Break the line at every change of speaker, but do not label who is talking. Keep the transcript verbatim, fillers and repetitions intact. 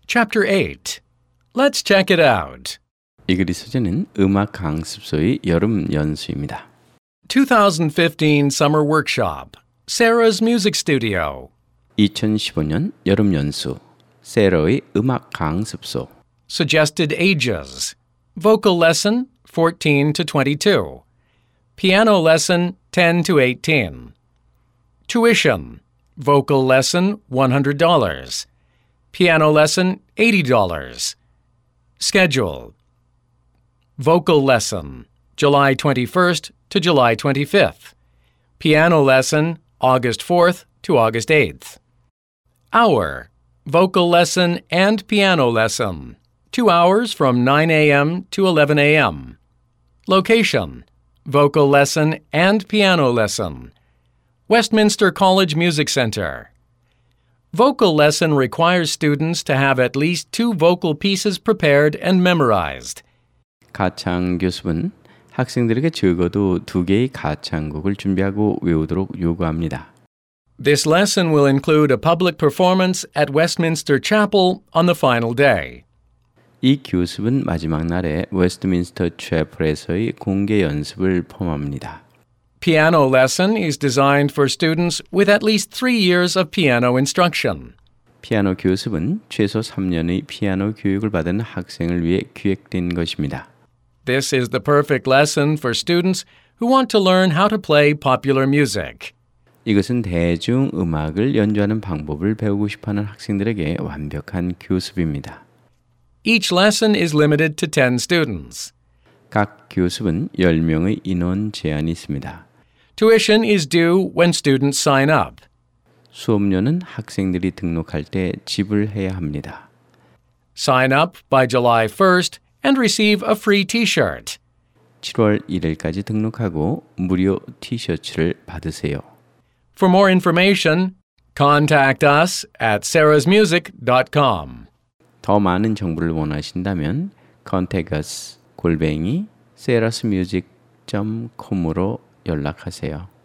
Chapter eight. Let's check it out.
이 글의 소재는 음악 강습소의 여름 연수입니다.
twenty fifteen Summer Workshop. Sarah's Music Studio.
이천십오 년 여름 연수. 세러의 음악 강습소.
Suggested ages. Vocal lesson, fourteen to twenty-two. Piano lesson, ten to eighteen. Tuition. Vocal lesson, one hundred dollars. Piano lesson, eighty dollars. Schedule. Vocal lesson, July twenty-first to July twenty-fifth. Piano lesson, August fourth to August eighth. Hour. Vocal lesson and piano lesson. Two hours from nine a.m. to eleven a.m. Location. Vocal lesson and piano lesson. Westminster College Music Center. Vocal lesson requires students to have at least two vocal pieces prepared and memorized.
가창 교습은 학생들에게 적어도 두 개의 가창곡을 준비하고 외우도록 요구합니다.
This lesson will include a public performance at Westminster Chapel on the final day.
이 교습은 마지막 날에 웨스트민스터 채플에서의 공개 연습을 포함합니다.
Piano lesson is designed for students with at least three years of piano instruction.
피아노 교습은 최소 삼 년의 피아노 교육을 받은 학생을 위해 기획된 것입니다.
This is the perfect lesson for students who want to learn how to play popular music.
이것은 대중 음악을 연주하는 방법을 배우고 싶어하는 학생들에게 완벽한 교습입니다.
Each lesson is limited to ten students.
각 교습은 열 명의 인원 제한이 있습니다.
Tuition is due when students sign up.
수업료는 학생들이 등록할 때 지불해야 합니다.
Sign up by July first and receive a free t-shirt.
칠월 일일까지 등록하고 무료 티셔츠를 받으세요.
For more information, contact us at sarahsmusic dot com.
더 많은 정보를 원하신다면 contact us 골뱅이 sarahsmusic 닷 com으로 연락하세요.